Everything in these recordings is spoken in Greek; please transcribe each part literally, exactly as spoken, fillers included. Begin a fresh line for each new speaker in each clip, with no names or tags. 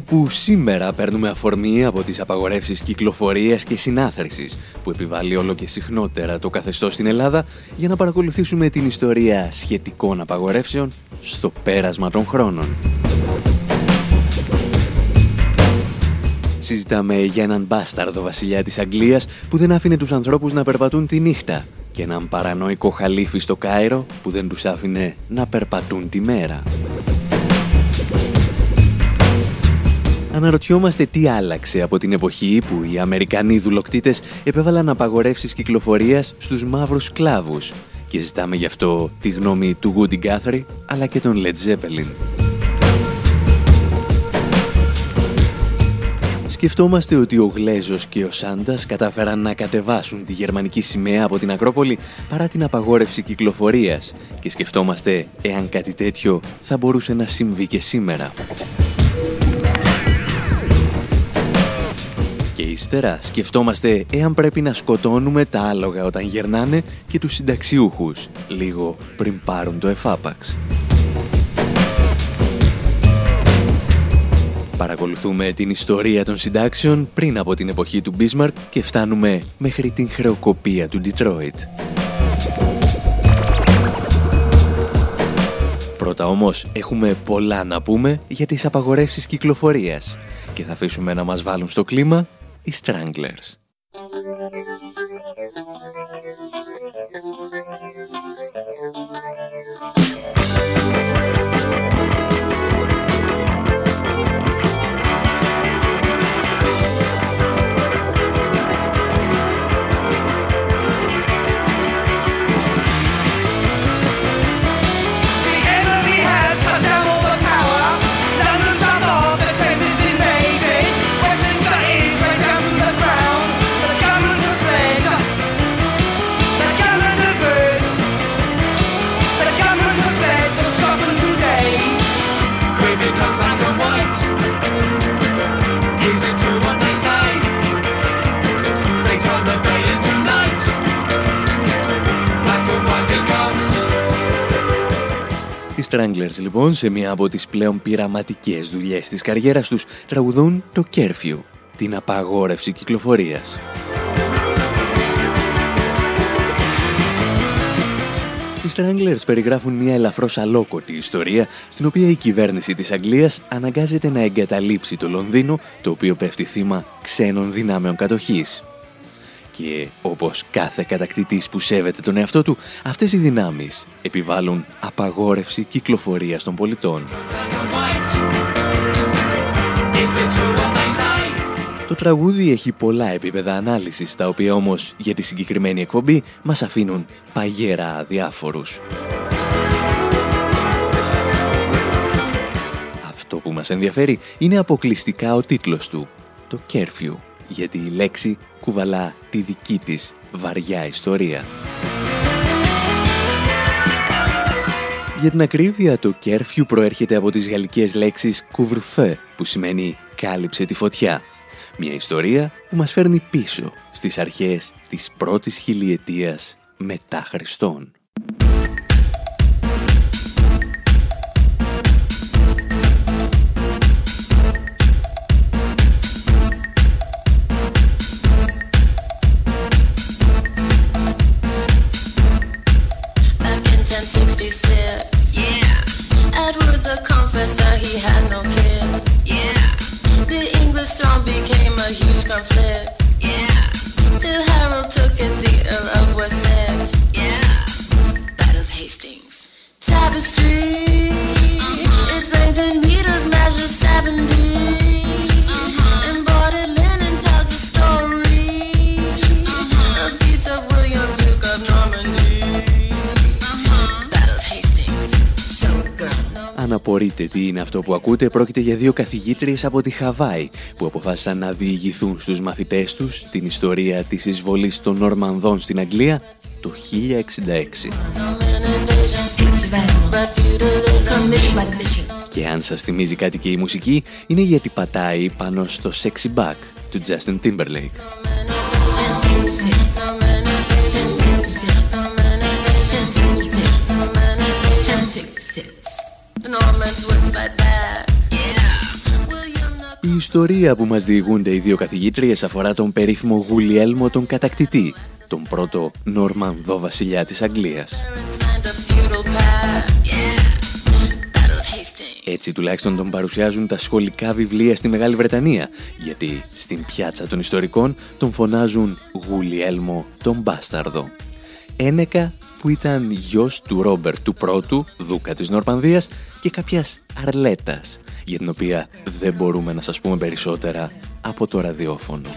που σήμερα παίρνουμε αφορμή από τις απαγορεύσεις κυκλοφορίας και συνάθρησης που επιβάλλει όλο και συχνότερα το καθεστώς στην Ελλάδα για να παρακολουθήσουμε την ιστορία σχετικών απαγορεύσεων στο πέρασμα των χρόνων. Συζητάμε για έναν μπάσταρδο βασιλιά της Αγγλίας που δεν άφηνε τους ανθρώπους να περπατούν τη νύχτα και έναν παρανοϊκό χαλίφη στο Κάιρο που δεν τους άφηνε να περπατούν τη μέρα. Αναρωτιόμαστε τι άλλαξε από την εποχή που οι Αμερικανοί δουλοκτήτες επέβαλαν απαγορεύσεις κυκλοφορίας στους μαύρους σκλάβους και ζητάμε γι' αυτό τη γνώμη του Woody Guthrie αλλά και των Led Zeppelin. Σκεφτόμαστε ότι ο Γλέζος και ο Σάντας κατάφεραν να κατεβάσουν τη γερμανική σημαία από την Ακρόπολη παρά την απαγόρευση κυκλοφορίας και σκεφτόμαστε εάν κάτι τέτοιο θα μπορούσε να συμβεί και σήμερα. Και ύστερα σκεφτόμαστε εάν πρέπει να σκοτώνουμε τα άλογα όταν γερνάνε και τους συνταξιούχους λίγο πριν πάρουν το εφάπαξ. Παρακολουθούμε την ιστορία των συντάξεων πριν από την εποχή του Μπίσμαρκ και φτάνουμε μέχρι την χρεοκοπία του Ντιτρόιτ. Πρώτα όμως έχουμε πολλά να πούμε για τις απαγορεύσεις κυκλοφορίας και θα αφήσουμε να μας βάλουν στο κλίμα οι Stranglers. Οι Stranglers λοιπόν σε μία από τις πλέον πειραματικές δουλειές της καριέρας τους τραγουδούν το Curfew, την απαγόρευση κυκλοφορίας. Οι Stranglers περιγράφουν μια ελαφρώς αλόκοτη ιστορία στην οποία η κυβέρνηση της Αγγλίας αναγκάζεται να εγκαταλείψει το Λονδίνο, το οποίο πέφτει θύμα ξένων δυνάμεων κατοχής. Και όπως κάθε κατακτητής που σέβεται τον εαυτό του, αυτές οι δυνάμεις επιβάλλουν απαγόρευση κυκλοφορίας των πολιτών. Το τραγούδι έχει πολλά επίπεδα ανάλυσης, τα οποία όμως για τη συγκεκριμένη εκπομπή μας αφήνουν παγέρα αδιάφορους. Αυτό που μας ενδιαφέρει είναι αποκλειστικά ο τίτλος του, το Curfew, γιατί η λέξη κουβαλά τη δική της βαριά ιστορία. Για την ακρίβεια, το Curfew προέρχεται από τις γαλλικές λέξεις couvre-feu, που σημαίνει κάλυψε τη φωτιά. Μια ιστορία που μας φέρνει πίσω στις αρχές της πρώτης χιλιετίας μετά Χριστόν.
Conflict, yeah. Till Harold took it, the Earl of Wessex, yeah. Battle of Hastings, Tapestry, uh-huh. It's lengthened meters, measure seventy. Uh-huh. Embroidered linen tells the story, uh-huh. The feats of William, Duke of Normandy, uh-huh. Battle of Hastings, so good.
Αν απορείτε τι είναι αυτό που ακούτε, πρόκειται για δύο καθηγήτριες από τη Χαβάη που αποφάσισαν να διηγηθούν στους μαθητές τους την ιστορία της εισβολής των Νορμανδών στην Αγγλία το χίλια εξήντα έξι. Και αν σας θυμίζει κάτι και η μουσική, είναι γιατί πατάει πάνω στο Sexy Back του Justin Timberlake. ιστορία που μας διηγούνται οι δύο καθηγήτριες αφορά τον περίφημο Γουλιέλμο τον Κατακτητή, τον πρώτο Νορμανδό βασιλιά της Αγγλίας. Έτσι τουλάχιστον τον παρουσιάζουν τα σχολικά βιβλία στη Μεγάλη Βρετανία, γιατί στην πιάτσα των ιστορικών τον φωνάζουν Γουλιέλμο τον Μπάσταρδο. Ένεκα που ήταν γιος του Ρόμπερτ του Πρώτου, δούκα της Νορμανδίας, και κάποιας Αρλέτας, για την οποία δεν μπορούμε να σας πούμε περισσότερα από το ραδιόφωνο.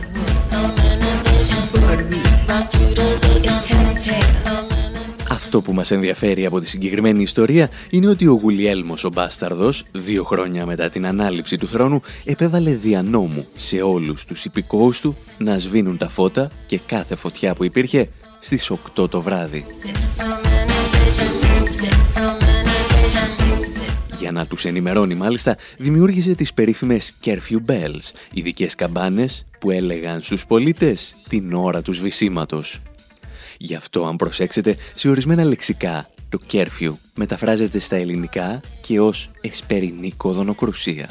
Αυτό που μας ενδιαφέρει από τη συγκεκριμένη ιστορία είναι ότι ο Γουλιέλμος ο Μπάσταρδος, δύο χρόνια μετά την ανάληψη του θρόνου, επέβαλε δια νόμου σε όλους τους υπηκόους του να σβήνουν τα φώτα και κάθε φωτιά που υπήρχε στις οκτώ το βράδυ. Για να τους ενημερώνει μάλιστα, δημιούργησε τις περίφημες curfew bells, ειδικές καμπάνες που έλεγαν στους πολίτες την ώρα του σβησίματος. Γι' αυτό, αν προσέξετε, σε ορισμένα λεξικά, το curfew μεταφράζεται στα ελληνικά και ως εσπερινή κοδωνοκρουσία.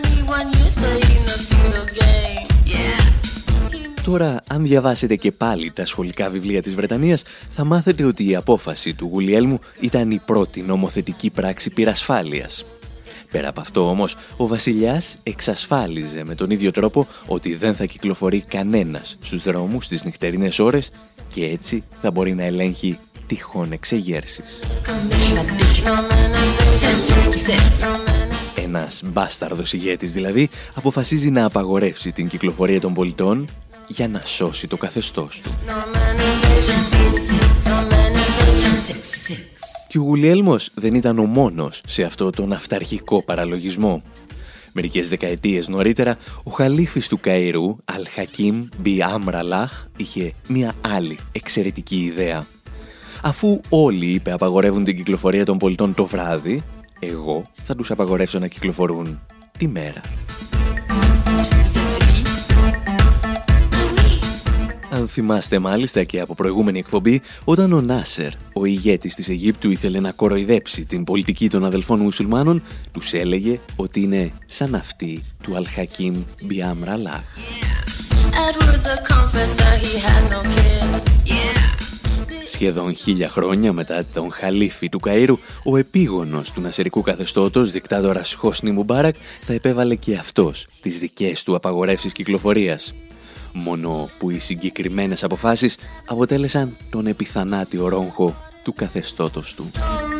Τώρα, αν διαβάσετε και πάλι τα σχολικά βιβλία της Βρετανίας, θα μάθετε ότι η απόφαση του Γουλιέλμου ήταν η πρώτη νομοθετική πράξη πυρασφάλειας. Πέρα από αυτό όμως, ο βασιλιάς εξασφάλιζε με τον ίδιο τρόπο ότι δεν θα κυκλοφορεί κανένας στους δρόμους στις νυχτερινές ώρες και έτσι θα μπορεί να ελέγχει τυχόν εξεγέρσεις. Ένας μπάσταρδος ηγέτης δηλαδή αποφασίζει να απαγορεύσει την κυκλοφορία των πολιτών για να σώσει το καθεστώς του. Και ο Γουλιέλμος δεν ήταν ο μόνος σε αυτό τον αυταρχικό παραλογισμό. Μερικές δεκαετίες νωρίτερα, ο χαλίφης του Καΐρου, Αλ-Χακίμ Μπι Αμρ Αλάχ, είχε μια άλλη εξαιρετική ιδέα. Αφού όλοι, είπε, απαγορεύουν την κυκλοφορία των πολιτών το βράδυ, εγώ θα τους απαγορεύσω να κυκλοφορούν τη μέρα. Αν θυμάστε μάλιστα και από προηγούμενη εκπομπή, όταν ο Νάσερ, ο ηγέτης της Αιγύπτου, ήθελε να κοροϊδέψει την πολιτική των αδελφών μουσουλμάνων, τους έλεγε ότι είναι σαν αυτή του Αλ-Χακίμ Μπι Αμρ Αλάχ. Σχεδόν χίλια χρόνια μετά τον χαλίφη του Καΐρου, ο επίγονος του νασερικού καθεστώτος, δικτάτορας Χόσνι Μουμπάρακ, θα επέβαλε και αυτός τις δικές του απαγορεύσεις κυκλοφορίας. Μόνο που οι συγκεκριμένες αποφάσεις αποτέλεσαν τον επιθανάτιο ρόγχο του καθεστώτος του.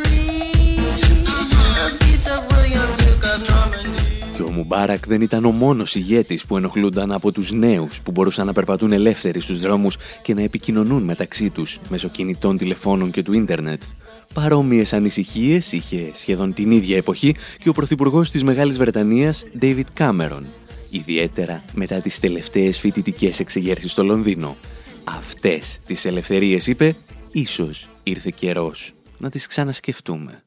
Και ο Μουμπάρακ δεν ήταν ο μόνος ηγέτης που ενοχλούνταν από τους νέους που μπορούσαν να περπατούν ελεύθεροι στους δρόμους και να επικοινωνούν μεταξύ τους μέσω κινητών τηλεφώνων και του ίντερνετ. Παρόμοιες ανησυχίες είχε σχεδόν την ίδια εποχή και ο πρωθυπουργός της Μεγάλης Βρετανίας, David Cameron, ιδιαίτερα μετά τις τελευταίες φοιτητικές εξεγέρσεις στο Λονδίνο. Αυτές τις ελευθερίες, είπε, ίσως ήρθε καιρός να τις ξανασκεφτούμε.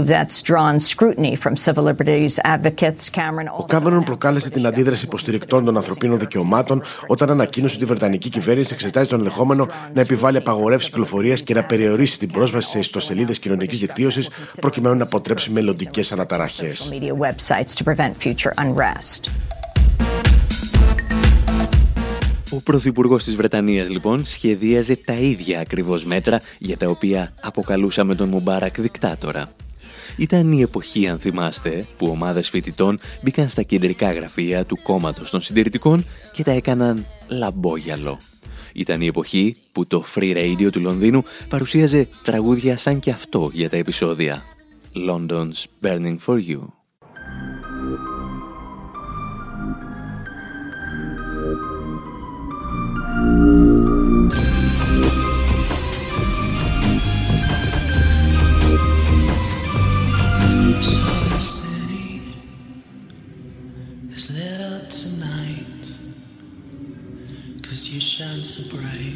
Ο Κάμερον προκάλεσε την αντίδραση υποστηρικτών των ανθρωπίνων δικαιωμάτων όταν ανακοίνωσε ότι η Βρετανική κυβέρνηση εξετάζει τον ενδεχόμενο να επιβάλλει απαγορεύσεις κυκλοφορίας και να περιορίσει την πρόσβαση σε ιστοσελίδες κοινωνικής δικτύωσης προκειμένου να αποτρέψει μελλοντικές αναταραχές.
Ο πρωθυπουργός της Βρετανίας, λοιπόν, σχεδίαζε τα ίδια ακριβώς μέτρα για τα οποία αποκαλούσαμε τον Μουμπάρακ δικτάτορα. Ήταν η εποχή, αν θυμάστε, που ομάδες φοιτητών μπήκαν στα κεντρικά γραφεία του κόμματος των συντηρητικών και τα έκαναν λαμπόγιαλο. Ήταν η εποχή που το Free Radio του Λονδίνου παρουσίαζε τραγούδια σαν και αυτό για τα επεισόδια. London's Burning for You.
You shine so bright,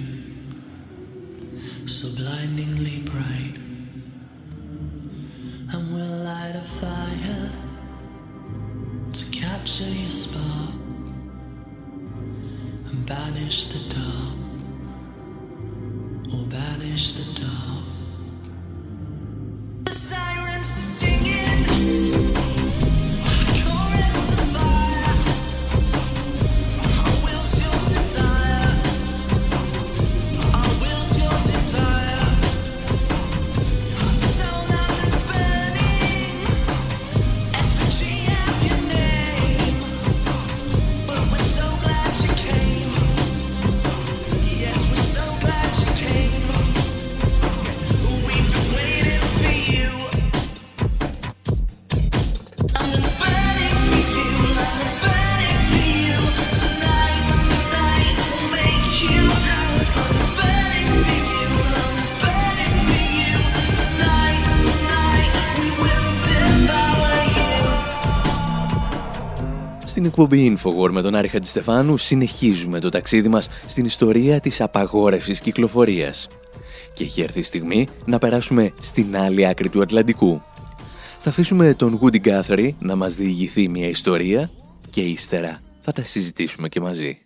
so blindingly bright, and we'll light a fire to capture your spark and banish the dark, or banish the dark. The sirens are singing.
Στην εκπομπή Infowar με τον Άρη Χατζηστεφάνου συνεχίζουμε το ταξίδι μας στην ιστορία της απαγόρευσης κυκλοφορίας. Και έχει έρθει η στιγμή να περάσουμε στην άλλη άκρη του Ατλαντικού. Θα αφήσουμε τον Woody Guthrie να μας διηγηθεί μια ιστορία και ύστερα θα τα συζητήσουμε και μαζί.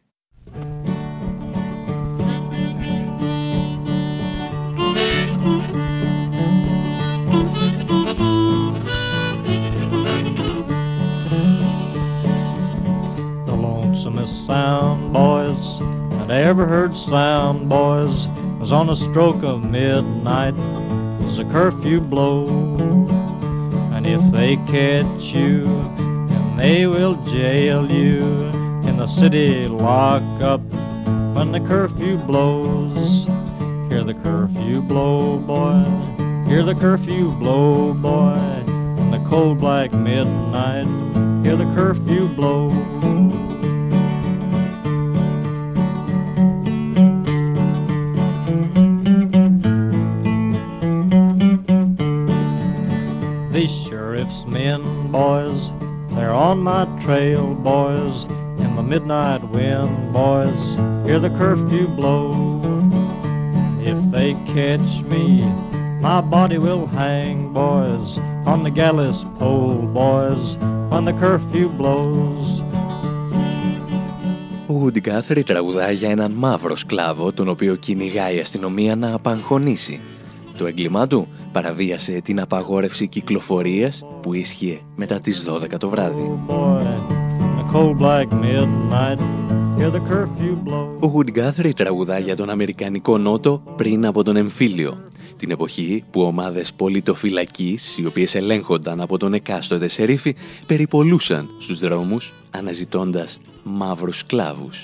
Sound, boys, that I ever heard sound, boys, was on the stroke of midnight as a curfew blow. And if they catch you, then they will jail you in the city lock up when the curfew blows. Hear the curfew blow, boy, hear the curfew blow, boy, in the cold black midnight, hear the curfew blow. These sheriff's men, boys, they're on my trail, boys, in the midnight wind, boys, hear the curfew blow. If they catch me, my body will hang, boys, on the gallows pole, boys, when the curfew blows.
Ο Woody Guthrie τραγουδά για έναν μαύρο σκλάβο, τον οποίο κυνηγάει η αστυνομία να απαγχωνίσει. Το έγκλημά του παραβίασε την απαγόρευση κυκλοφορίας που ίσχυε μετά τις δώδεκα το βράδυ. Ο Woody Guthrie τραγουδά για τον Αμερικανικό Νότο πριν από τον εμφύλιο, την εποχή που ομάδες πολιτοφυλακής, οι οποίες ελέγχονταν από τον εκάστοτε σερίφη, περιπολούσαν στους δρόμους αναζητώντας μαύρους σκλάβους.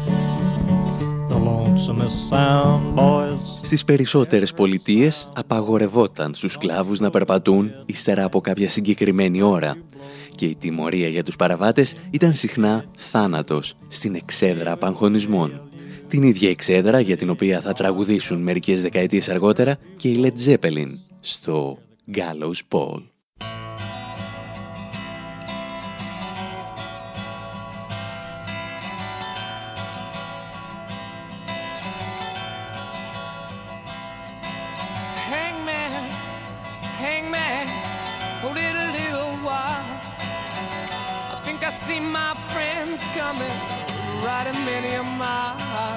Στις περισσότερες πολιτείες απαγορευόταν στους σκλάβους να περπατούν ύστερα από κάποια συγκεκριμένη ώρα και η τιμωρία για τους παραβάτες ήταν συχνά θάνατος στην εξέδρα απαγχωνισμών. Την ίδια εξέδρα για την οποία θα τραγουδήσουν μερικές δεκαετίες αργότερα και οι Led Zeppelin στο Gallows Pole.
I see my friends coming, riding many a mile.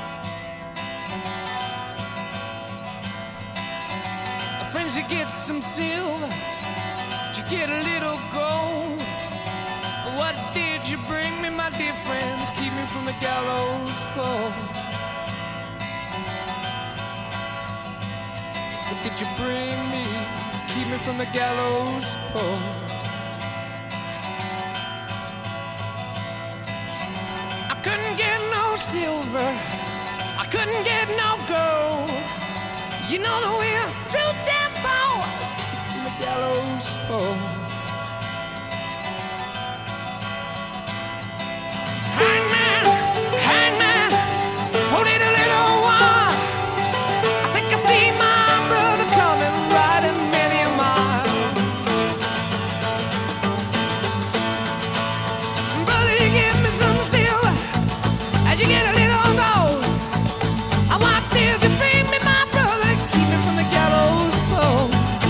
Friends, you get some silver, you get a little gold. What did you bring me, my dear friends? Keep me from the gallows pole. What did you bring me? Keep me from the gallows pole. Silver, I couldn't get no gold. You know that we're too damn poor from the gallows pole. Hangman, hangman, hold it a little while. I think I see my brother coming, riding many a mile. Brother, you give me some silver. You get a little gold. I want till you bring me my brother, keep me from the gallows pole.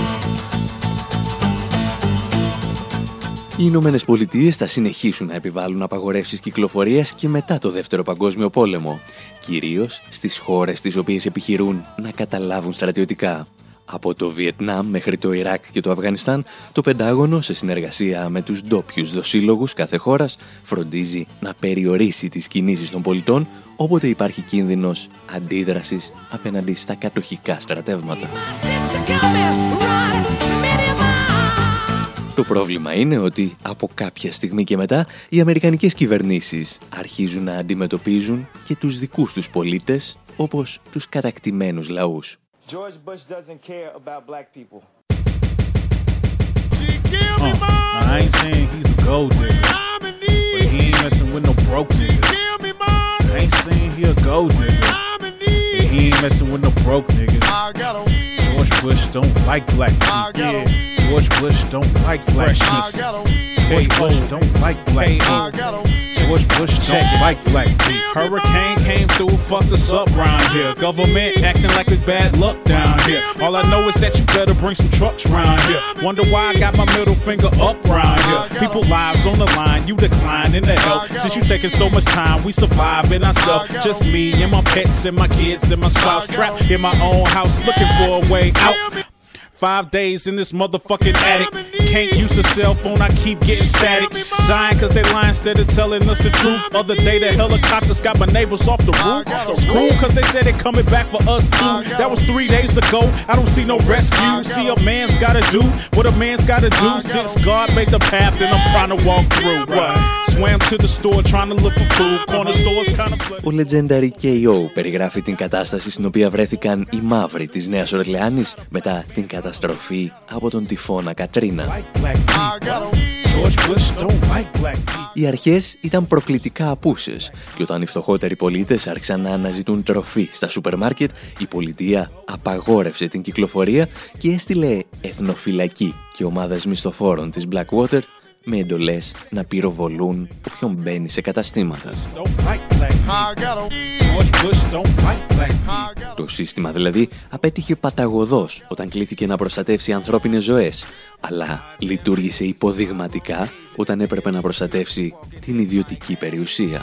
Οι Ηνωμένες Πολιτείες θα συνεχίσουν να επιβάλλουν απαγορεύσεις κυκλοφορίας και μετά το Δεύτερο Παγκόσμιο Πόλεμο, κυρίως στις χώρες τις οποίες επιχειρούν να καταλάβουν στρατιωτικά. Από το Βιετνάμ μέχρι το Ιράκ και το Αφγανιστάν, το Πεντάγωνο, σε συνεργασία με τους ντόπιους δοσύλλογους κάθε χώρας, φροντίζει να περιορίσει τις κινήσεις των πολιτών όποτε υπάρχει κίνδυνος αντίδρασης απέναντι στα κατοχικά στρατεύματα. Το πρόβλημα είναι ότι από κάποια στιγμή και μετά οι αμερικανικές κυβερνήσεις αρχίζουν να αντιμετωπίζουν και τους δικούς τους πολίτες όπως τους κατακτημένους λαούς.
George Bush doesn't care about black people.
Uh, I ain't saying he's a gold digger, but he ain't messing with no broke niggas. I ain't saying he a gold digger, but he ain't messing with no broke niggas. George Bush don't like black people. Yeah, George Bush don't like black niggas. George Bush don't like black people. George Bush don't like black people. Hurricane came through, fucked us up round here. Government acting like it's bad luck down here. All I know is that you better bring some trucks round here. Wonder why I got my middle finger up round here. People lives on the line, you declining to help. Since you taking so much time, we surviving ourselves. Just me and my pets and my kids and my spouse, trapped in my own house looking for a way out. Five days in this motherfucking attic. Can't use the cell phone, I keep getting static. Dying cause they lying instead of telling us the truth. Other day the helicopters got my neighbors off the roof. It's cool cause they said they coming back for us too. That was three days ago, I don't see no rescue. See, a man's gotta do what a man's gotta do. Since God made the path and I'm trying to walk through. What? Swam to the store trying to look for food. Corner stores kind of...
Ο Legendary κέι ο περιγράφει την κατάσταση στην οποία βρέθηκαν οι μαύροι της Νέας Ορλεάνης μετά την καταστροφή από τον τυφώνα Κατρίνα. Οι αρχές ήταν προκλητικά απούσες και όταν οι φτωχότεροι πολίτες άρχισαν να αναζητούν τροφή στα σούπερ μάρκετ, η πολιτεία απαγόρευσε την κυκλοφορία και έστειλε εθνοφυλακή και ομάδες μισθοφόρων της Blackwater με εντολές να πυροβολούν όποιον μπαίνει σε καταστήματα. Το σύστημα δηλαδή απέτυχε παταγωδώς όταν κλήθηκε να προστατεύσει ανθρώπινες ζωές, αλλά λειτουργήσε υποδειγματικά όταν έπρεπε να προστατεύσει την ιδιωτική περιουσία.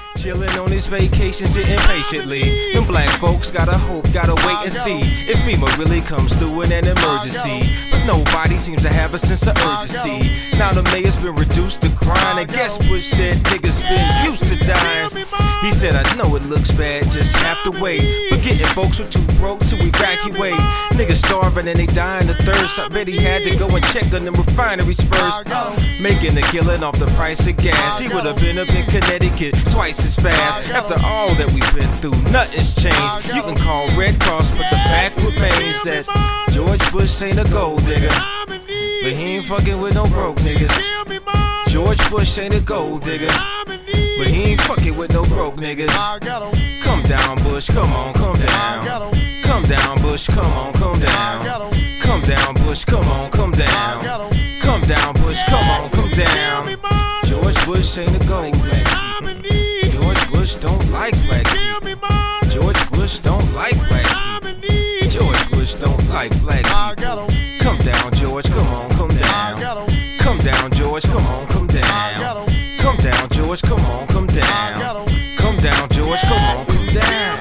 He said, I know it looks bad, just have to wait. Forgetting folks were too broke to evacuate. Niggas starving and they dying of thirst. I bet he had to go and check on them refineries first. Making a killing off the price of gas. He would have been up in Connecticut twice as fast. After all that we've been through, nothing's changed. You can call Red Cross, but the fact remains that George Bush ain't a gold digger, but he ain't fucking with no broke niggas. George Bush ain't a gold digger, but he ain't fucking with no broke niggas. Come down, Bush, come on, come down. Come down, Bush, come on, come down. Come down, Bush, come on, come down. Come down, Bush, come on, come down. George Bush ain't a gold digger. George Bush don't like black people. George Bush don't like black people. George Bush don't like black people. Come down, George, come on, come down. Come down, George, come on, come down. Come down, George, come on, come down. Come down, George, come on, come down.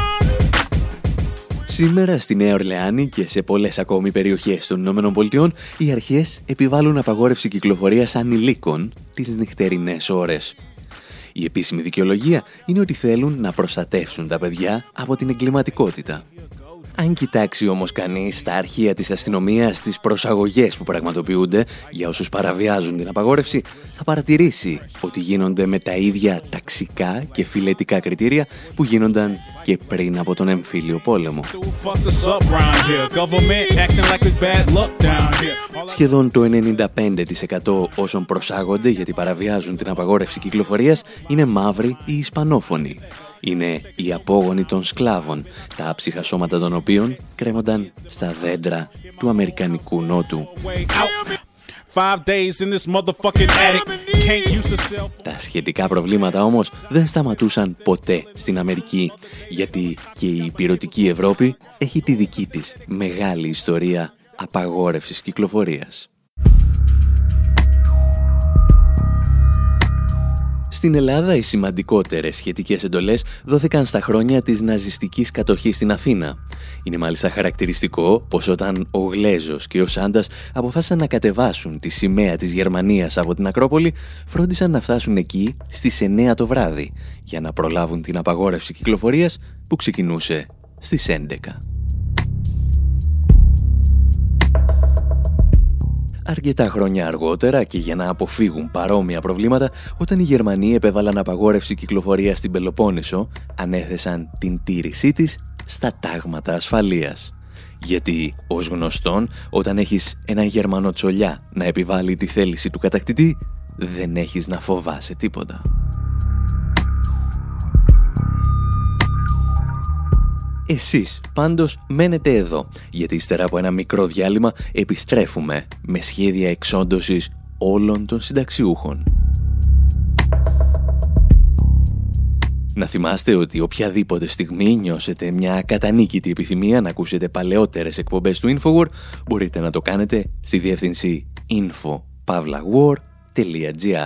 Σήμερα στη Νέα Ορλεάνη και σε πολλές ακόμη περιοχές των Ηνωμένων Πολιτειών οι αρχές επιβάλλουν απαγόρευση κυκλοφορίας ανηλίκων τις νυχτερινές ώρες. Η επίσημη δικαιολογία είναι ότι θέλουν να προστατεύσουν τα παιδιά από την εγκληματικότητα. Αν κοιτάξει όμως κανείς τα αρχεία της αστυνομίας στις προσαγωγές που πραγματοποιούνται για όσους παραβιάζουν την απαγόρευση, θα παρατηρήσει ότι γίνονται με τα ίδια ταξικά και φιλετικά κριτήρια που γίνονταν και πριν από τον εμφύλιο πόλεμο. Σχεδόν το ενενήντα πέντε τοις εκατό όσων προσάγονται γιατί παραβιάζουν την απαγόρευση κυκλοφορίας είναι μαύροι ή ισπανόφωνοι. Είναι οι απόγονοι των σκλάβων, τα άψυχα σώματα των οποίων κρέμονταν στα δέντρα του Αμερικανικού Νότου. Τα σχετικά προβλήματα όμως δεν σταματούσαν ποτέ στην Αμερική, γιατί και η υπηρετική Ευρώπη έχει τη δική της μεγάλη ιστορία απαγόρευσης κυκλοφορίας. Στην Ελλάδα οι σημαντικότερες σχετικές εντολές δόθηκαν στα χρόνια της ναζιστικής κατοχής στην Αθήνα. Είναι μάλιστα χαρακτηριστικό πως όταν ο Γλέζος και ο Σάντας αποφάσισαν να κατεβάσουν τη σημαία της Γερμανίας από την Ακρόπολη, φρόντισαν να φτάσουν εκεί στις εννέα το βράδυ για να προλάβουν την απαγόρευση κυκλοφορίας που ξεκινούσε στις έντεκα. Αρκετά χρόνια αργότερα και για να αποφύγουν παρόμοια προβλήματα, όταν οι Γερμανοί επέβαλαν απαγόρευση κυκλοφορίας στην Πελοπόννησο, ανέθεσαν την τήρησή της στα τάγματα ασφαλείας. Γιατί, ως γνωστόν, όταν έχεις έναν Γερμανό τσολιά να επιβάλλει τη θέληση του κατακτητή, δεν έχεις να φοβάσαι τίποτα. Εσείς πάντως μένετε εδώ, γιατί ύστερα από ένα μικρό διάλειμμα επιστρέφουμε με σχέδια εξόντωσης όλων των συνταξιούχων. Να θυμάστε ότι οποιαδήποτε στιγμή νιώσετε μια ακατανίκητη επιθυμία να ακούσετε παλαιότερες εκπομπές του InfoWar, μπορείτε να το κάνετε στη διεύθυνση info pavla war τελεία gr.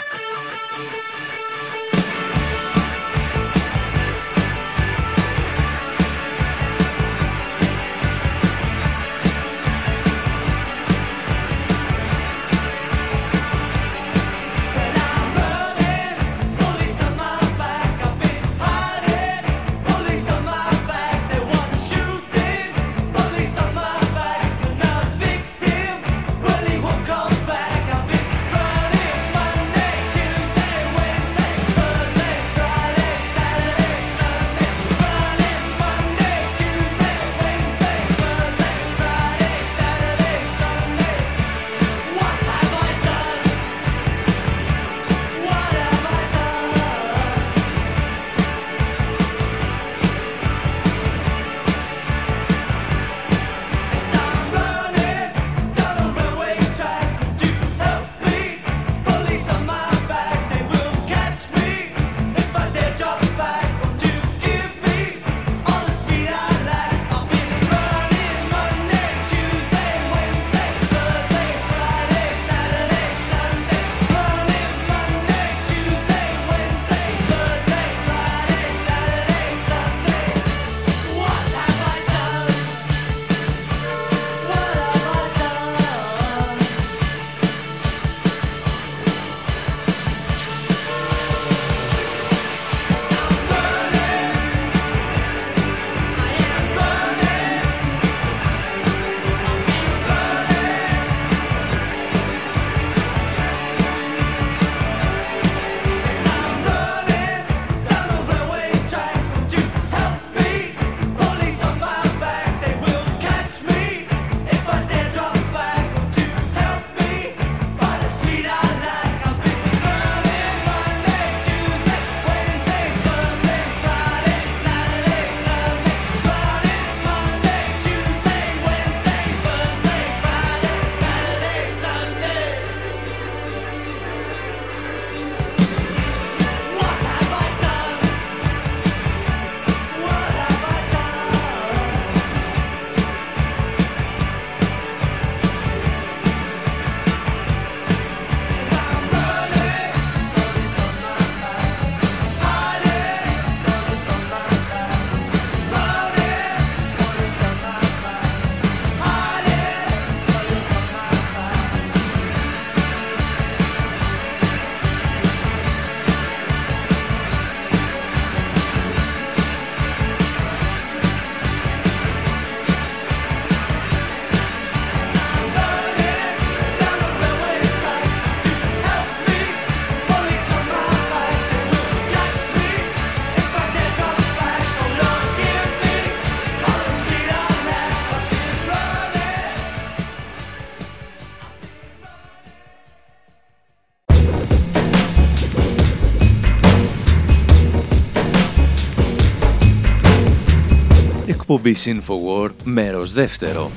Εκπομπή InfoWar, μέρος δεύτερο.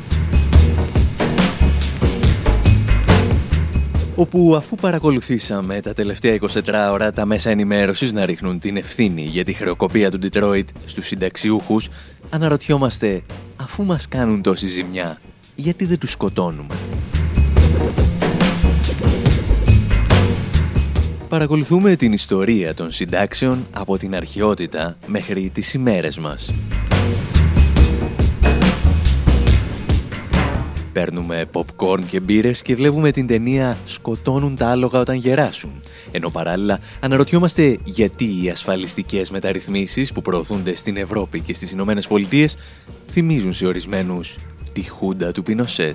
Όπου αφού παρακολουθήσαμε τα τελευταία είκοσι τέσσερις ώρα τα μέσα ενημέρωσης να ρίχνουν την ευθύνη για τη χρεοκοπία του Detroit στους συνταξιούχους, αναρωτιόμαστε, αφού μας κάνουν τόση ζημιά, γιατί δεν τους σκοτώνουμε? Παρακολουθούμε την ιστορία των συντάξεων από την αρχαιότητα μέχρι τις ημέρες μας. Παίρνουμε popcorn και μπύρες και βλέπουμε την ταινία «Σκοτώνουν τα άλογα όταν γεράσουν», ενώ παράλληλα αναρωτιόμαστε γιατί οι ασφαλιστικές μεταρρυθμίσεις που προωθούνται στην Ευρώπη και στις Ηνωμένες Πολιτείες θυμίζουν σε ορισμένους τη χούντα του Πινοσέτ.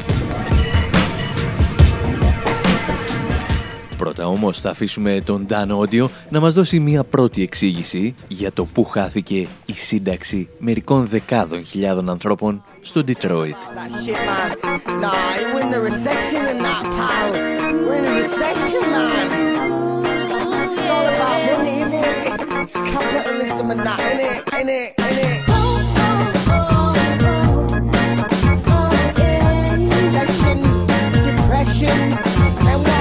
Πρώτα όμως θα αφήσουμε τον Dan Audio να μας δώσει μία πρώτη εξήγηση για το που χάθηκε η σύνταξη μερικών δεκάδων χιλιάδων ανθρώπων στο Detroit.
And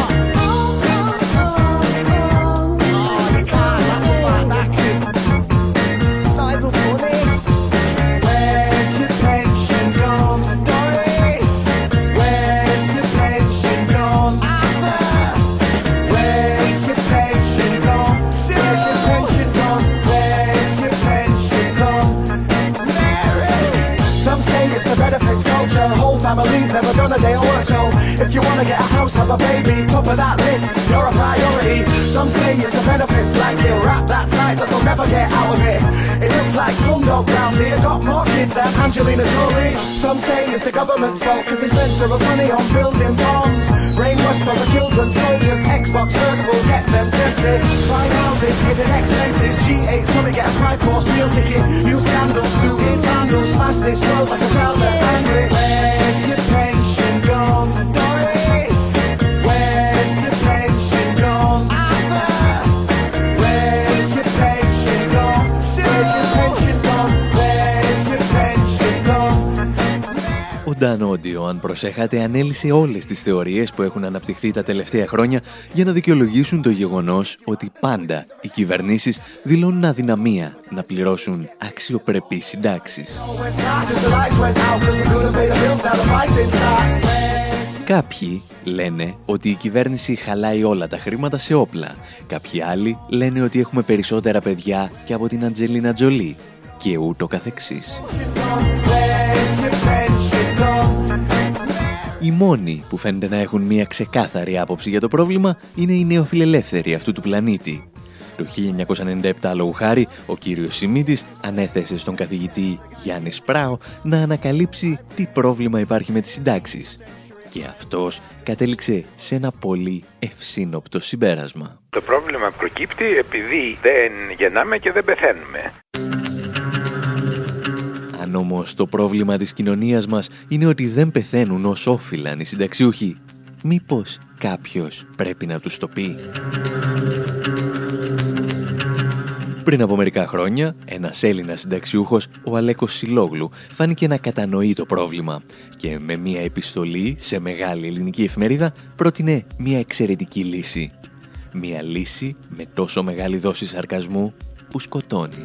furniture. Whole family's never done a day of work, so if you wanna get a house, have a baby, top of that list, you're a priority. Some say it's a benefits blanket, wrap that tight that they'll never get out of it. It looks like Slumdog round here, got more kids than Angelina Jolie. Some say it's the government's fault, cause they spend so much money on building bombs. Brainwashed all the children, soldiers, Xbox first will get them tempted. Fine houses, hidden expenses, G eight, so they get a five-course meal ticket. New scandals, suited vandals, smash this world like a child that's angry. Where's your pension gone, Doris? Where's your pension gone, Arthur? Where's your pension gone? Where's your pension gone? Where's your pension gone?
Ο Dan Audio, αν προσέχατε, ανέλυσε όλες τις θεωρίες που έχουν αναπτυχθεί τα τελευταία χρόνια για να δικαιολογήσουν το γεγονός ότι πάντα οι κυβερνήσεις δηλώνουν αδυναμία να πληρώσουν αξιοπρεπείς συντάξεις. Κάποιοι λένε ότι η κυβέρνηση χαλάει όλα τα χρήματα σε όπλα. Κάποιοι άλλοι λένε ότι έχουμε περισσότερα παιδιά και από την Αντζελίνα Τζολί και ούτω καθεξής. Οι μόνοι που φαίνεται να έχουν μια ξεκάθαρη άποψη για το πρόβλημα είναι οι νεοφιλελεύθεροι αυτού του πλανήτη. Το χίλια εννιακόσια ενενήντα επτά, λόγου χάρη, ο κύριος Σιμίτης ανέθεσε στον καθηγητή Γιάννη Σπράο να ανακαλύψει τι πρόβλημα υπάρχει με τις συντάξεις. Και αυτός κατέληξε σε ένα πολύ ευσύνοπτο συμπέρασμα.
Το πρόβλημα προκύπτει επειδή δεν γεννάμε και δεν πεθαίνουμε.
Αν όμως το πρόβλημα της κοινωνίας μας είναι ότι δεν πεθαίνουν ως όφυλαν οι συνταξιούχοι, μήπως κάποιος πρέπει να τους το πει? Πριν από μερικά χρόνια, ένας Έλληνας συνταξιούχος, ο Αλέκος Σιλόγλου, φάνηκε να κατανοεί το πρόβλημα και με μια επιστολή σε μεγάλη ελληνική εφημερίδα πρότεινε μια εξαιρετική λύση. Μια λύση με τόσο μεγάλη δόση σαρκασμού που σκοτώνει.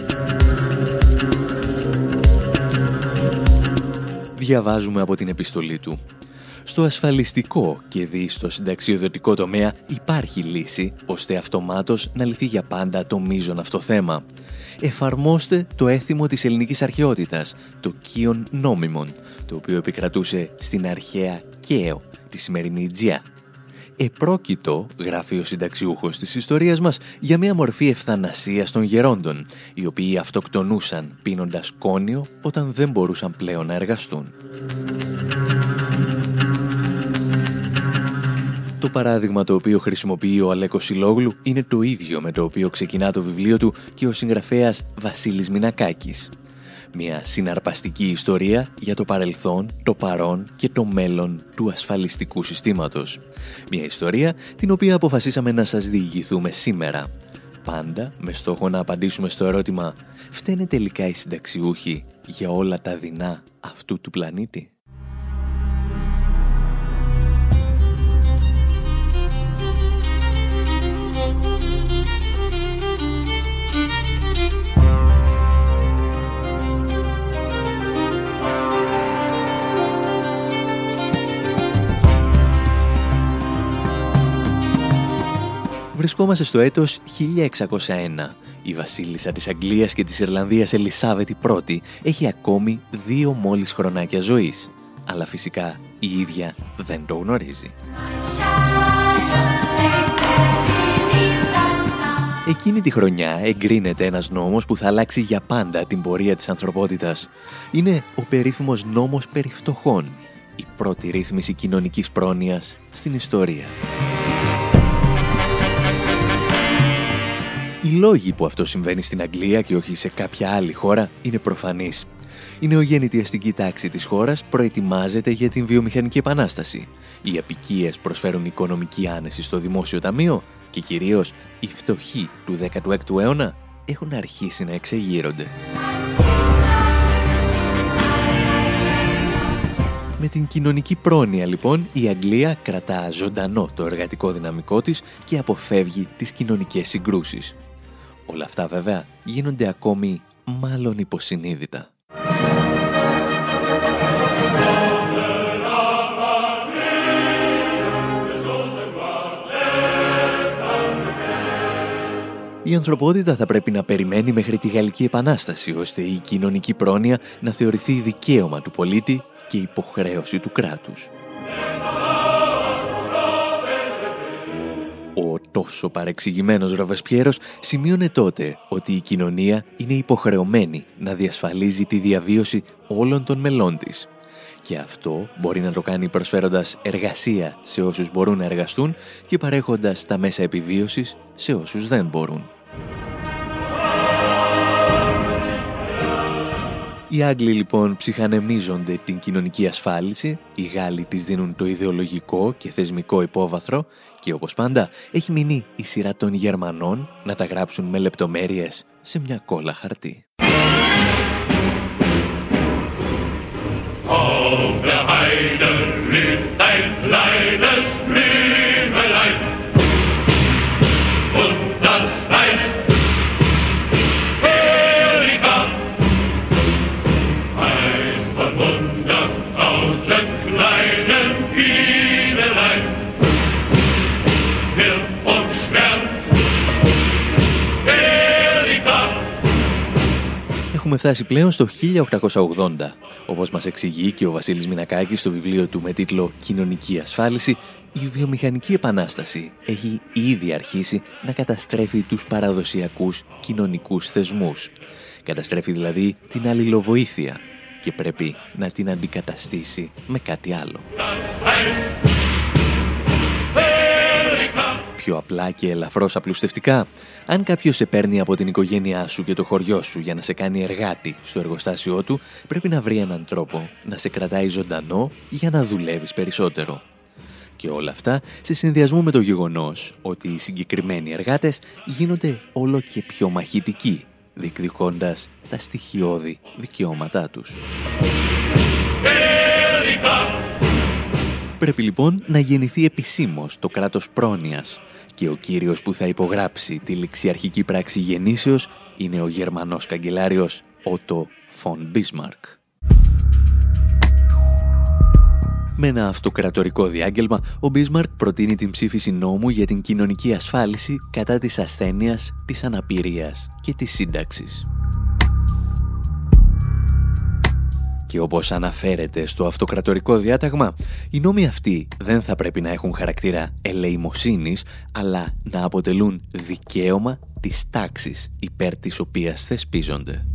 Διαβάζουμε από την επιστολή του. Στο ασφαλιστικό και δι στο συνταξιοδοτικό τομέα υπάρχει λύση ώστε αυτομάτως να λυθεί για πάντα το μείζον αυτό θέμα. Εφαρμόστε το έθιμο της ελληνικής αρχαιότητας, το κύον νόμιμον, το οποίο επικρατούσε στην αρχαία Καίο, τη σημερινή Τζιά. Επρόκειτο, γράφει ο συνταξιούχος της ιστορίας μας, για μια μορφή ευθανασίας των γερόντων, οι οποίοι αυτοκτονούσαν πίνοντας κόνιο όταν δεν μπορούσαν πλέον να εργαστούν. Το παράδειγμα το οποίο χρησιμοποιεί ο Αλέκος Σιλόγλου είναι το ίδιο με το οποίο ξεκινά το βιβλίο του και ο συγγραφέας Βασίλης Μινακάκης. Μια συναρπαστική ιστορία για το παρελθόν, το παρόν και το μέλλον του ασφαλιστικού συστήματος. Μια ιστορία την οποία αποφασίσαμε να σας διηγηθούμε σήμερα. Πάντα με στόχο να απαντήσουμε στο ερώτημα, φταίνε τελικά οι συνταξιούχοι για όλα τα δεινά αυτού του πλανήτη? Βρισκόμαστε στο έτος χίλια εξακόσια ένα. Η βασίλισσα της Αγγλίας και της Ιρλανδίας Ελισάβετ η πρώτη έχει ακόμη δύο μόλις χρονάκια ζωής. Αλλά φυσικά η ίδια δεν το γνωρίζει. Εκείνη τη χρονιά εγκρίνεται ένας νόμος που θα αλλάξει για πάντα την πορεία της ανθρωπότητας. Είναι ο περίφημος νόμος περί φτωχών, η πρώτη ρύθμιση κοινωνικής πρόνοιας στην ιστορία. Οι λόγοι που αυτό συμβαίνει στην Αγγλία και όχι σε κάποια άλλη χώρα είναι προφανείς. Η νεογέννητη αστική τάξη της χώρας προετοιμάζεται για την βιομηχανική επανάσταση. Οι αποικίες προσφέρουν οικονομική άνεση στο δημόσιο ταμείο και κυρίως οι φτωχοί του δέκατου έκτου αιώνα έχουν αρχίσει να εξεγείρονται. Με την κοινωνική πρόνοια λοιπόν η Αγγλία κρατά ζωντανό το εργατικό δυναμικό της και αποφεύγει τις κοινωνικές συγκρούσεις. Όλα αυτά βέβαια γίνονται ακόμη μάλλον υποσυνείδητα. Η ανθρωπότητα θα πρέπει να περιμένει μέχρι τη Γαλλική Επανάσταση ώστε η κοινωνική πρόνοια να θεωρηθεί δικαίωμα του πολίτη και υποχρέωση του κράτους. Ο τόσο παρεξηγημένος Ροβεσπιέρος σημείωνε τότε ότι η κοινωνία είναι υποχρεωμένη να διασφαλίζει τη διαβίωση όλων των μελών της. Και αυτό μπορεί να το κάνει προσφέροντας εργασία σε όσους μπορούν να εργαστούν και παρέχοντας τα μέσα επιβίωσης σε όσους δεν μπορούν. Οι Άγγλοι λοιπόν ψυχανεμίζονται την κοινωνική ασφάλιση, οι Γάλλοι της δίνουν το ιδεολογικό και θεσμικό υπόβαθρο και όπως πάντα έχει μείνει η σειρά των Γερμανών να τα γράψουν με λεπτομέρειες σε μια κόλλα χαρτί.
Auf der Heide lebt ein kleines Blümelein und das heißt Erika, heißt von hunderttausend kleinen Bienelein wird und schwärmt Erika.
Έχουμε φτάσει πλέον στο χίλια οκτακόσια ογδόντα, όπως μας εξηγεί και ο Βασίλης Μινακάκης στο βιβλίο του με τίτλο «Κοινωνική ασφάλιση», η βιομηχανική επανάσταση έχει ήδη αρχίσει να καταστρέφει τους παραδοσιακούς κοινωνικούς θεσμούς. Καταστρέφει δηλαδή την αλληλοβοήθεια και πρέπει να την αντικαταστήσει με κάτι άλλο. Πιο απλά και ελαφρώς απλουστευτικά, αν κάποιος σε παίρνει από την οικογένειά σου και το χωριό σου για να σε κάνει εργάτη στο εργοστάσιό του, πρέπει να βρει έναν τρόπο να σε κρατάει ζωντανό για να δουλεύεις περισσότερο. Και όλα αυτά σε συνδυασμό με το γεγονός ότι οι συγκεκριμένοι εργάτες γίνονται όλο και πιο μαχητικοί, διεκδικώντας τα στοιχειώδη δικαιώματά τους. Πρέπει λοιπόν να γεννηθεί επισήμως το κράτος πρόνοιας και ο κύριος που θα υπογράψει τη ληξιαρχική πράξη γεννήσεως είναι ο Γερμανός καγκελάριος Ότο φον Μπίσμαρκ. Με ένα αυτοκρατορικό διάγγελμα, ο Μπίσμαρκ προτείνει την ψήφιση νόμου για την κοινωνική ασφάλιση κατά της ασθένειας, της αναπηρίας και της σύνταξης. Και όπως αναφέρεται στο αυτοκρατορικό διάταγμα, οι νόμοι αυτοί δεν θα πρέπει να έχουν χαρακτήρα ελεημοσύνης, αλλά να αποτελούν δικαίωμα της τάξης υπέρ της οποίας θεσπίζονται.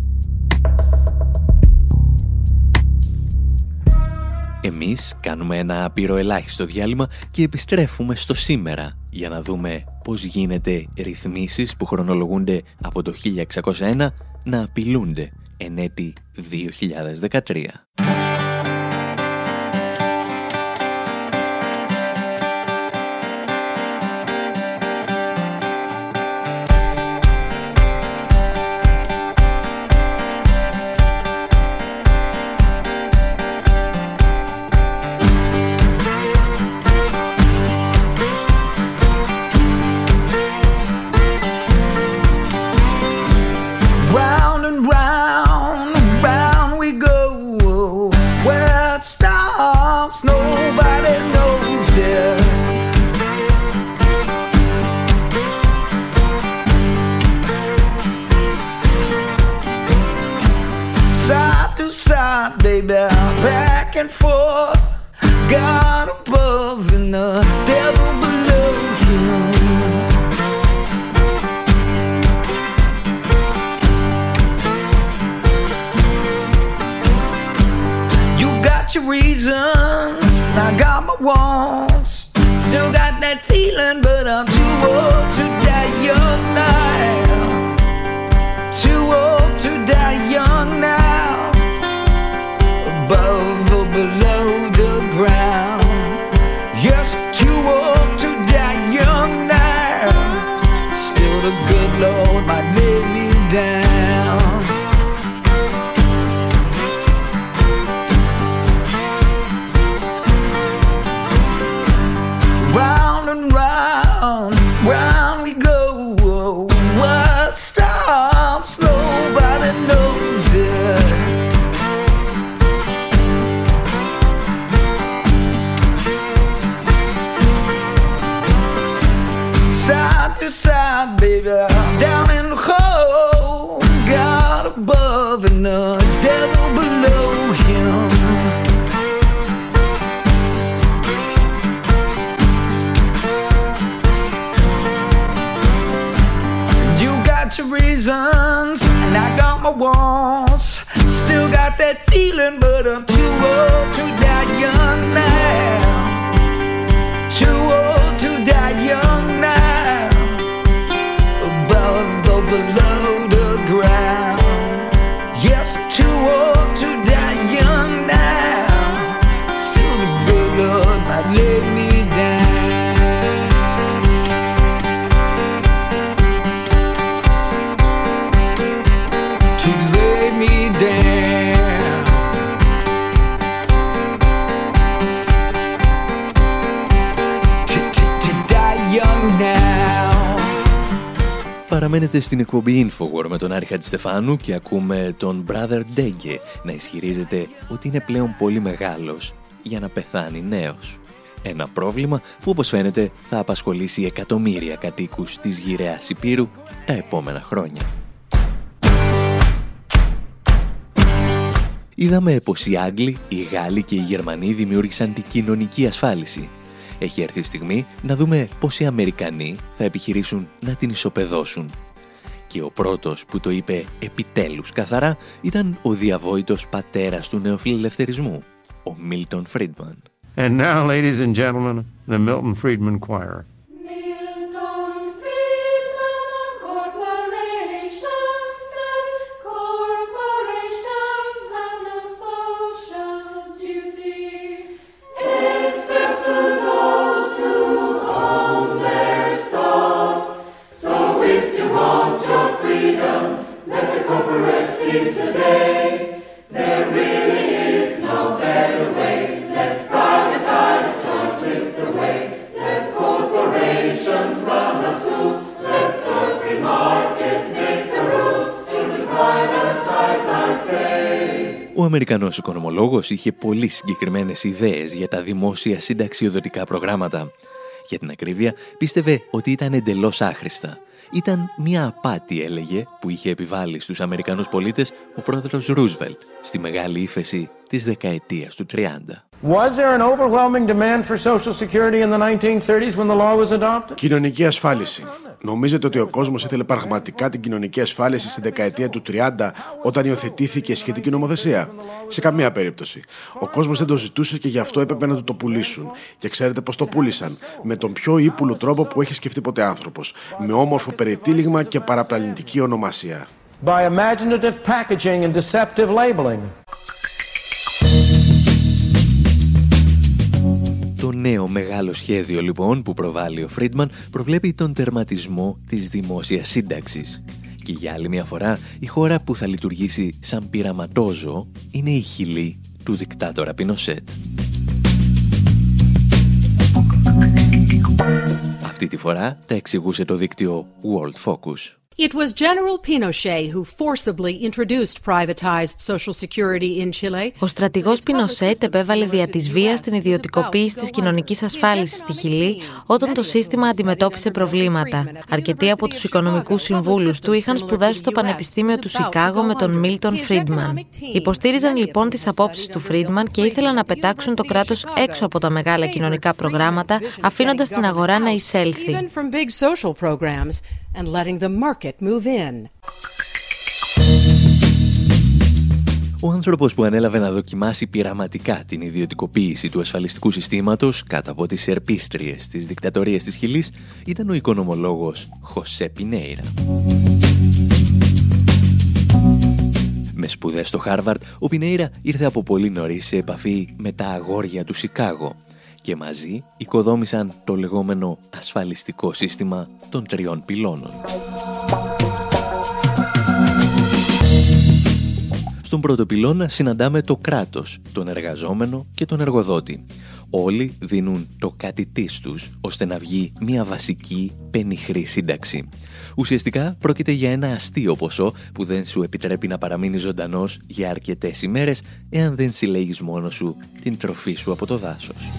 Εμείς κάνουμε ένα άπειρο ελάχιστο διάλειμμα και επιστρέφουμε στο σήμερα για να δούμε πώς γίνεται ρυθμίσεις που χρονολογούνται από το χίλια εξακόσια ένα να απειλούνται εν έτη δύο χιλιάδες δεκατρία.
Baby, back and forth, God above and the devil below you. You got your reasons, I got my wants. Still got that feeling, but I'm too old to die young now. Too old to die young now. Above or below the ground. Yes, too old to die young now. Still the good Lord might lay me down. Round and round, round we go. What stops? Nobody knows it. Side, baby, down in the hole, God above and the devil below him.
Παραμένετε στην εκπομπή Infowar με τον Άρη Χατζηστεφάνου και ακούμε τον Brother Degge να ισχυρίζεται ότι είναι πλέον πολύ μεγάλος για να πεθάνει νέος. Ένα πρόβλημα που όπως φαίνεται θα απασχολήσει εκατομμύρια κατοίκους της γυραιάς Υπήρου τα επόμενα χρόνια. Είδαμε πως οι Άγγλοι, οι Γάλλοι και οι Γερμανοί δημιούργησαν την κοινωνική ασφάλιση. Έχει έρθει η στιγμή να δούμε πως οι Αμερικανοί θα επιχειρήσουν να την ισοπεδώσουν. Και ο πρώτος που το είπε επιτέλους καθαρά ήταν ο διαβόητος πατέρας του νεοφιλελευθερισμού, ο Μίλτον Φρίντμαν.
And now, ladies and gentlemen, the Milton Friedman Choir.
Ο Αμερικανός οικονομολόγος είχε πολύ συγκεκριμένες ιδέες για τα δημόσια συνταξιοδοτικά προγράμματα. Για την ακρίβεια, πίστευε ότι ήταν εντελώς άχρηστα. Ήταν μια απάτη, έλεγε, που είχε επιβάλει στους Αμερικανούς πολίτες ο πρόεδρος Ρούσβελτ στη μεγάλη ύφεση της δεκαετίας του τριάντα.
Was there an overwhelming demand for Social Security in the nineteen thirties when the law was adopted?
Κοινωνική ασφάλιση. Νομίζετε ότι ο κόσμος ήθελε πραγματικά την κοινωνική ασφάλιση στη δεκαετία του τριάντα όταν υιοθετήθηκε σχετική νομοθεσία? Σε καμία περίπτωση. Ο κόσμος δεν το ζητούσε και γι' αυτό έπρεπε να του το πουλήσουν. Και ξέρετε πώς το πούλησαν? Με τον πιο ύπουλο τρόπο που έχει σκεφτεί ποτέ άνθρωπος. Με όμορφο περιτύλιγμα και παραπλανητική ονομασία.
By imaginative packaging and deceptive labeling.
Το νέο μεγάλο σχέδιο λοιπόν που προβάλλει ο Φρίντμαν προβλέπει τον τερματισμό της δημόσιας σύνταξης. Και για άλλη μια φορά η χώρα που θα λειτουργήσει σαν πειραματόζωο είναι η Χιλή του δικτάτορα Πινοσέτ. Αυτή τη φορά τα εξηγούσε το δίκτυο World Focus.
It was General Pinochet who forcibly introduced privatized Social Security in Chile.
Ο στρατηγός Πινοσέτ επέβαλε δια της βίας την ιδιωτικοποίηση της κοινωνικής ασφάλισης στη Χιλή όταν το σύστημα αντιμετώπισε προβλήματα. Αρκετοί από τους οικονομικούς συμβούλους του είχαν σπουδάσει στο Πανεπιστήμιο του Σικάγο με τον Μίλτον Φρίντμαν. Υποστήριζαν λοιπόν τις απόψεις του Φρίντμαν και ήθελαν να πετάξουν το κράτος έξω από τα μεγάλα κοινωνικά προγράμματα, αφήνοντας την αγορά να εισέλθει.
And letting the market move in.
Ο άνθρωπος που ανέλαβε να δοκιμάσει πειραματικά την ιδιωτικοποίηση του ασφαλιστικού συστήματος κάτω από τις ερπίστριες της δικτατορίας της Χιλής ήταν ο οικονομολόγος Χωσέ Πινέιρα. Με σπουδές στο Χάρβαρντ, ο Πινέιρα ήρθε από πολύ νωρίς σε επαφή με τα αγόρια του Σικάγο και μαζί οικοδόμησαν το λεγόμενο ασφαλιστικό σύστημα των τριών πυλώνων. Στον πρώτο πυλώνα συναντάμε το κράτος, τον εργαζόμενο και τον εργοδότη. Όλοι δίνουν το κάτι της τους, ώστε να βγει μια βασική πενιχρή σύνταξη. Ουσιαστικά πρόκειται για ένα αστείο ποσό που δεν σου επιτρέπει να παραμείνεις ζωντανός για αρκετές ημέρες εάν δεν συλλέγεις μόνος σου την τροφή σου από το δάσος.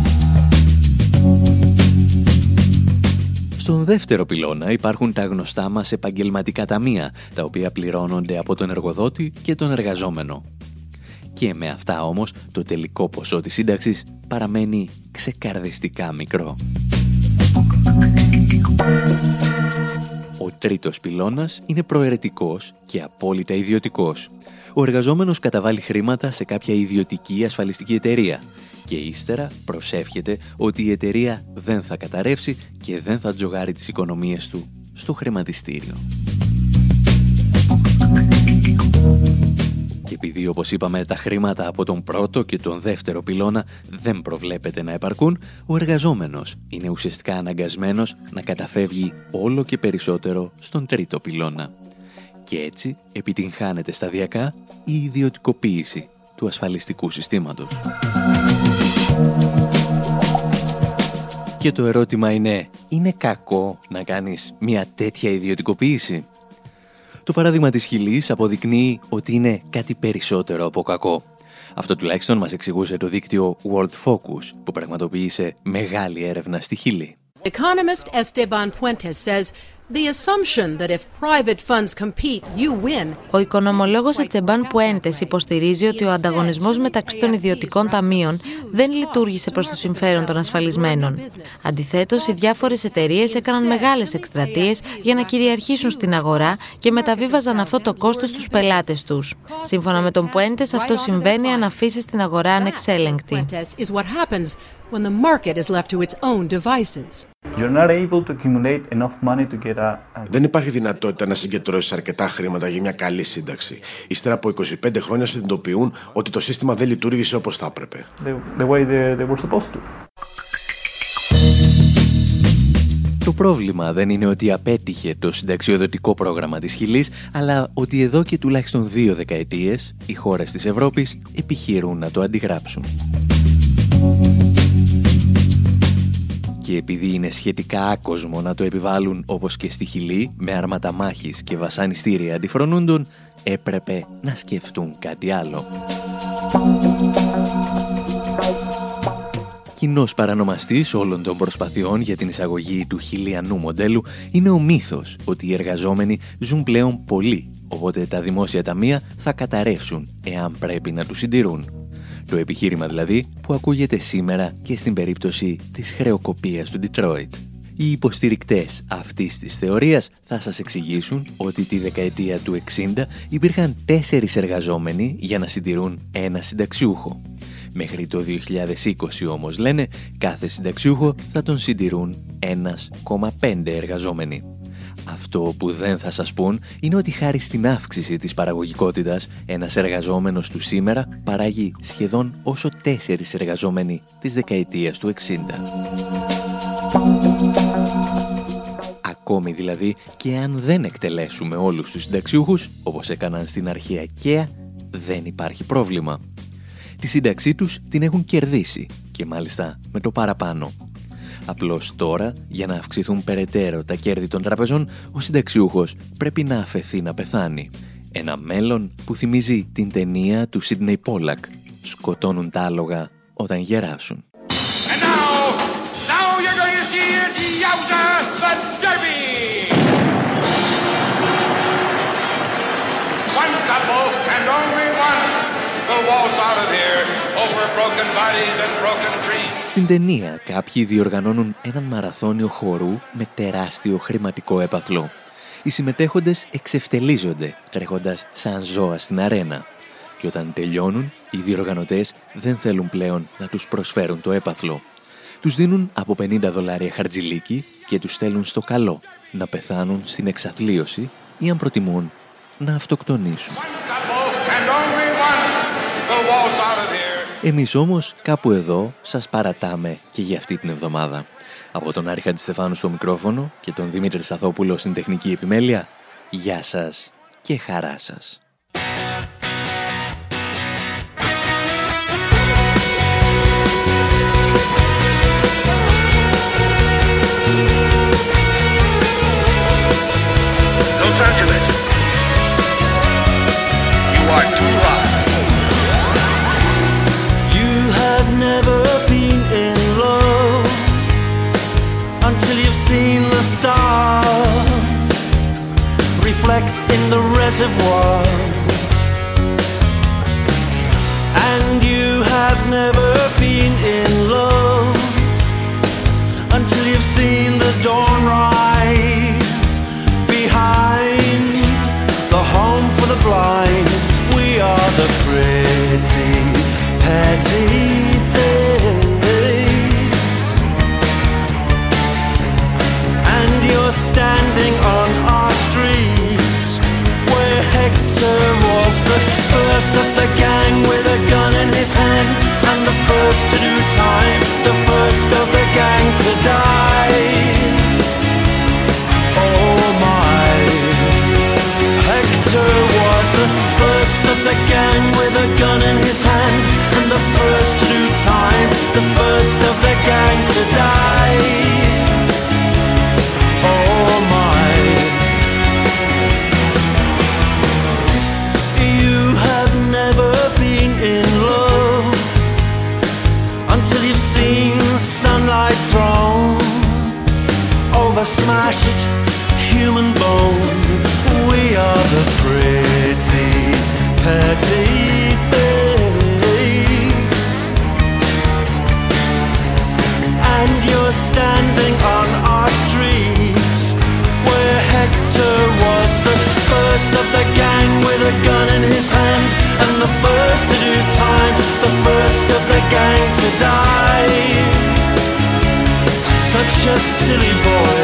Στον δεύτερο πυλώνα υπάρχουν τα γνωστά μας επαγγελματικά ταμεία, τα οποία πληρώνονται από τον εργοδότη και τον εργαζόμενο. Και με αυτά όμως το τελικό ποσό της σύνταξης παραμένει ξεκαρδιστικά μικρό. Ο τρίτος πυλώνας είναι προαιρετικός και απόλυτα ιδιωτικός. Ο εργαζόμενος καταβάλει χρήματα σε κάποια ιδιωτική ασφαλιστική εταιρεία και ύστερα προσεύχεται ότι η εταιρεία δεν θα καταρρεύσει και δεν θα τζογάρει τις οικονομίες του στο χρηματιστήριο. Και επειδή, όπως είπαμε, τα χρήματα από τον πρώτο και τον δεύτερο πυλώνα δεν προβλέπεται να επαρκούν, ο εργαζόμενος είναι ουσιαστικά αναγκασμένος να καταφεύγει όλο και περισσότερο στον τρίτο πυλώνα. Και έτσι επιτυγχάνεται σταδιακά η ιδιωτικοποίηση του ασφαλιστικού συστήματος. Και το ερώτημα είναι, είναι κακό να κάνεις μια τέτοια ιδιωτικοποίηση? Το παράδειγμα της Χιλής αποδεικνύει ότι είναι κάτι περισσότερο από κακό. Αυτό τουλάχιστον μας εξηγούσε το δίκτυο World Focus, που πραγματοποίησε μεγάλη έρευνα στη Χιλή.
Economist Esteban Puentes says the assumption that if private funds compete, you win.
Ο οικονομολόγος Ετσεμπάν Πουέντες υποστηρίζει ότι ο ανταγωνισμός μεταξύ των ιδιωτικών ταμείων δεν λειτουργήσε προς το συμφέρον των ασφαλισμένων. Αντιθέτως, οι διάφορες εταιρείες έκαναν μεγάλες εκστρατείες για να κυριαρχήσουν στην αγορά και μεταβίβαζαν αυτό το κόστος στους πελάτες τους. Σύμφωνα με τον Πουέντες, αυτό συμβαίνει αν αφήσεις την αγορά ανεξέλεγκτη.
When the market is left to its own devices.
You're not able to accumulate enough money to get a...
Δεν υπάρχει δυνατότητα να συγκεντρώσεις αρκετά χρήματα για μια καλή σύνταξη. Ύστερα από είκοσι πέντε χρόνια συνειδητοποιούν ότι το σύστημα δεν λειτουργήσε όπως θα έπρεπε.
The, the way they, they were supposed to.
Το πρόβλημα δεν είναι ότι απέτυχε το συνταξιοδοτικό πρόγραμμα της Χιλής, αλλά ότι εδώ και τουλάχιστον δύο δεκαετίες οι χώρες της Ευρώπης επιχειρούν να το αντιγράψουν. Και επειδή είναι σχετικά άκοσμο να το επιβάλλουν όπως και στη Χιλή, με άρματα μάχης και βασανιστήρια αντιφρονούντων, έπρεπε να σκεφτούν κάτι άλλο. Κοινός παρανομαστής όλων των προσπαθειών για την εισαγωγή του χιλιανού μοντέλου είναι ο μύθος ότι οι εργαζόμενοι ζουν πλέον πολύ, οπότε τα δημόσια ταμεία θα καταρρεύσουν εάν πρέπει να τους συντηρούν. Το επιχείρημα δηλαδή που ακούγεται σήμερα και στην περίπτωση της χρεοκοπίας του Ντιτρόιτ. Οι υποστηρικτές αυτής της θεωρίας θα σας εξηγήσουν ότι τη δεκαετία του εξήντα υπήρχαν τέσσερις εργαζόμενοι για να συντηρούν ένα συνταξιούχο. Μέχρι το δύο χιλιάδες είκοσι όμως, λένε, κάθε συνταξιούχο θα τον συντηρούν ένα κόμμα πέντε εργαζόμενοι. Αυτό που δεν θα σας πούν είναι ότι χάρη στην αύξηση της παραγωγικότητας, ένας εργαζόμενος του σήμερα παράγει σχεδόν όσο τέσσερις εργαζόμενοι της δεκαετίας του εξήντα. Ακόμη δηλαδή και αν δεν εκτελέσουμε όλους τους συνταξιούχους, όπως έκαναν στην αρχαία Καία, δεν υπάρχει πρόβλημα. Τη σύνταξή τους την έχουν κερδίσει και μάλιστα με το παραπάνω. Απλώς τώρα, για να αυξηθούν περαιτέρω τα κέρδη των τραπεζών, ο συνταξιούχος πρέπει να αφεθεί να πεθάνει. Ένα μέλλον που θυμίζει την ταινία του Σίντνεϊ Πόλακ. Σκοτώνουν τα άλογα όταν γεράσουν. Στην ταινία κάποιοι διοργανώνουν έναν μαραθώνιο χορού με τεράστιο χρηματικό έπαθλο. Οι συμμετέχοντες εξευτελίζονται τρέχοντας σαν ζώα στην αρένα. Και όταν τελειώνουν, οι διοργανωτές δεν θέλουν πλέον να τους προσφέρουν το έπαθλο. Τους δίνουν από πενήντα δολάρια χαρτζηλίκι και τους στέλνουν στο καλό να πεθάνουν στην εξαθλίωση ή αν προτιμούν να αυτοκτονήσουν. Εμείς όμως κάπου εδώ σας παρατάμε και για αυτή την εβδομάδα. Από τον Άρη Χατζηστεφάνου στο μικρόφωνο και τον Δημήτρη Σταθόπουλο στην τεχνική επιμέλεια, γεια σας και χαρά σας.
Los Angeles, you are too hot.
Never been in love until you've seen the stars reflect in the reservoirs, and you have never been in love until you've seen the dawn rise behind the home for the blind. We are the pretty petty things, and you're standing on our streets where Hector was the first of the gang with a gun in his hand and the first to do till you've seen sunlight thrown over smashed human bone. We are the pretty, petty thieves, and you're standing on our streets where Hector was the first of the gang with a gun in his hand, and the first to do time, the first of the gang to die. Such a silly boy,